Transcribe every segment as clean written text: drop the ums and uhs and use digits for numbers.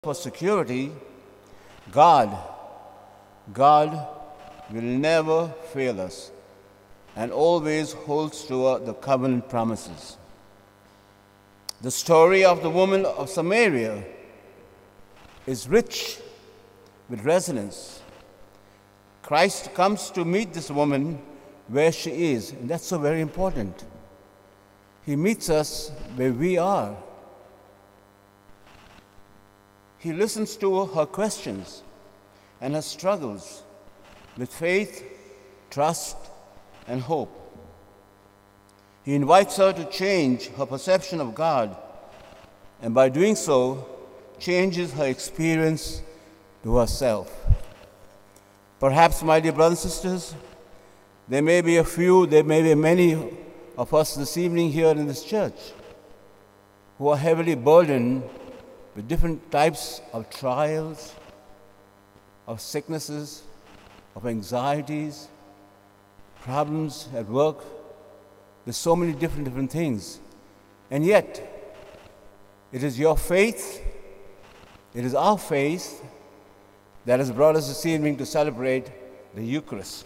for security, God will never fail us and always holds to the covenant promises. The story of the woman of Samaria is rich with resonance. Christ comes to meet this woman where she is, and that's so very important. He meets us where we are. He listens to her questions and her struggles with faith, trust, and hope. He invites her to change her perception of God, and by doing so, changes her experience to herself. Perhaps, my dear brothers and sisters, there may be many of us this evening here in this church who are heavily burdened with different types of trials, of sicknesses, of anxieties, problems at work. There's so many different things. And yet, it is your faith, it is our faith that has brought us this evening to celebrate the Eucharist.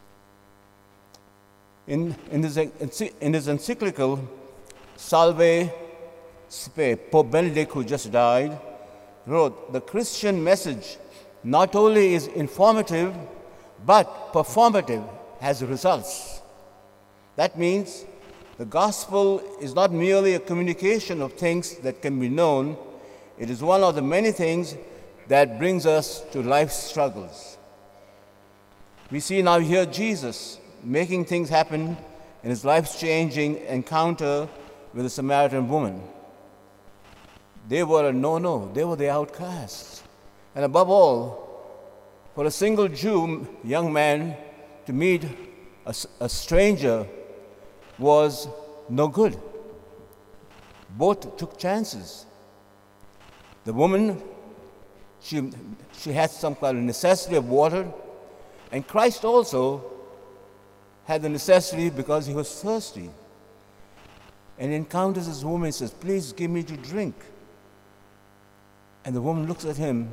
In his encyclical, Salve Spe, Pope Benedict, who just died, wrote, "The Christian message not only is informative, but performative, has results." That means the gospel is not merely a communication of things that can be known, it is one of the many things that brings us to life's struggles. We see now here Jesus making things happen in his life-changing encounter with the Samaritan woman. They were a no-no, they were the outcasts. And above all, for a single Jew young man to meet a stranger was no good. Both took chances. The woman, she had some kind of necessity of water, and Christ also had the necessity because he was thirsty. And he encounters this woman and says, "Please give me to drink." And the woman looks at him,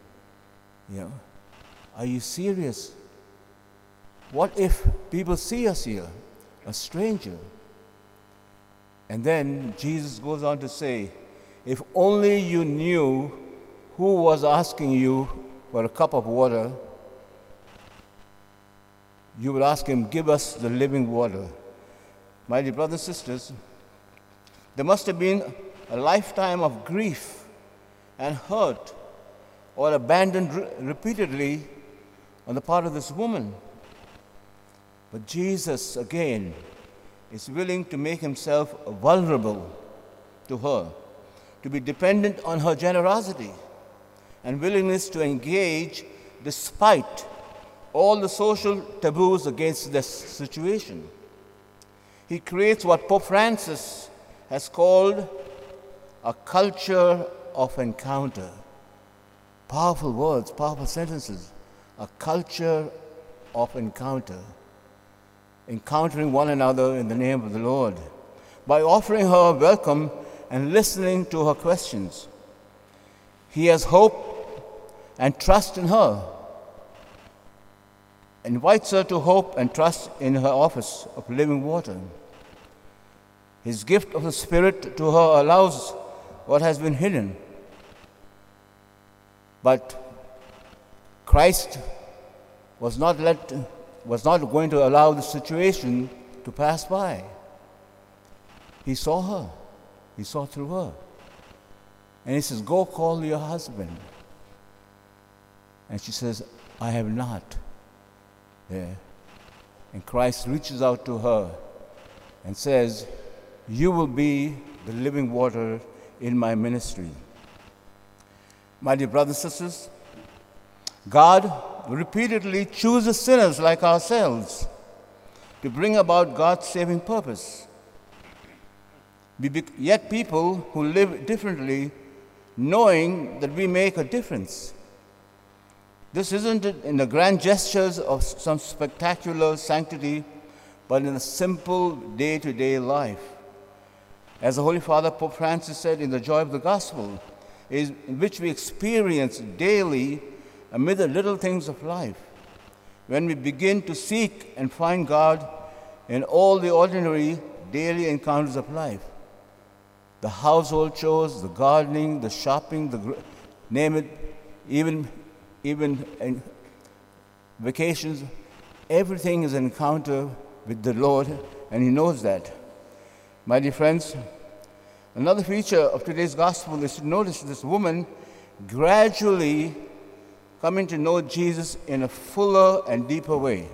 "Are you serious? What if people see us here, a stranger?" And then Jesus goes on to say, "If only you knew who was asking you for a cup of water, you would ask him, 'Give us the living water.'" My dear brothers and sisters, there must have been a lifetime of grief and hurt or abandoned repeatedly on the part of this woman. But Jesus, again, is willing to make himself vulnerable to her, to be dependent on her generosity and willingness to engage despite all the social taboos against this situation. He creates what Pope Francis has called a culture of encounter. Powerful words, powerful sentences. A culture of encounter. Encountering one another in the name of the Lord, by offering her welcome and listening to her questions. He has hope and trust in her, invites her to hope and trust in her office of living water. His gift of the Spirit to her allows what has been hidden. But Christ was not going to allow the situation to pass by. He saw her. He saw through her. And he says, "Go call your husband." And she says, "I have not." There. And Christ reaches out to her and says, "You will be the living water in my ministry." My dear brothers and sisters, God repeatedly chooses sinners like ourselves to bring about God's saving purpose. Yet people who live differently, knowing that we make a difference. This isn't in the grand gestures of some spectacular sanctity, but in a simple day-to-day life. As the Holy Father Pope Francis said in The Joy of the Gospel, in which we experience daily amid the little things of life. When we begin to seek and find God in all the ordinary daily encounters of life, the household chores, the gardening, the shopping, name it, even in vacations, everything is an encounter with the Lord, and He knows that. My dear friends, another feature of today's gospel is to notice this woman gradually coming to know Jesus in a fuller and deeper way.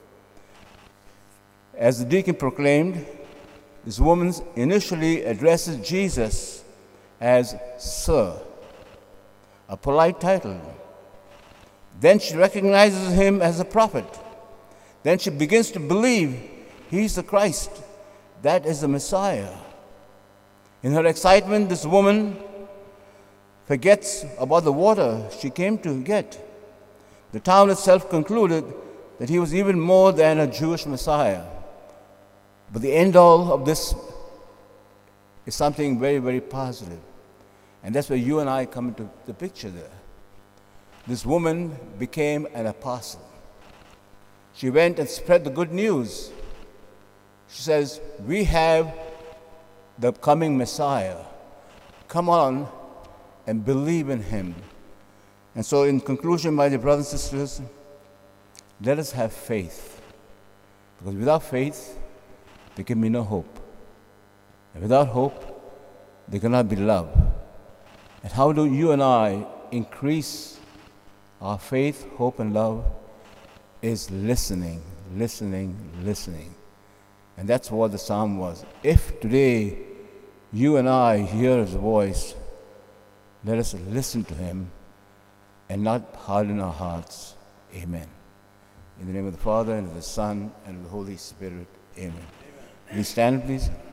As the deacon proclaimed, this woman initially addresses Jesus as Sir, a polite title. Then she recognizes him as a prophet. Then she begins to believe he's the Christ, that is the Messiah. In her excitement, this woman forgets about the water she came to get. The town itself concluded that he was even more than a Jewish Messiah. But the end all of this is something very, very positive. And that's where you and I come into the picture there. This woman became an apostle. She went and spread the good news. She says, we have the coming Messiah. Come on and believe in him. And so in conclusion, my dear brothers and sisters, let us have faith. Because without faith, there can be no hope. And without hope, there cannot be love. And how do you and I increase our faith, hope, and love? Is listening, listening, listening. And that's what the psalm was. If today you and I hear his voice, let us listen to him and not harden our hearts. Amen. In the name of the Father, and of the Son, and of the Holy Spirit. Amen. Please stand, please.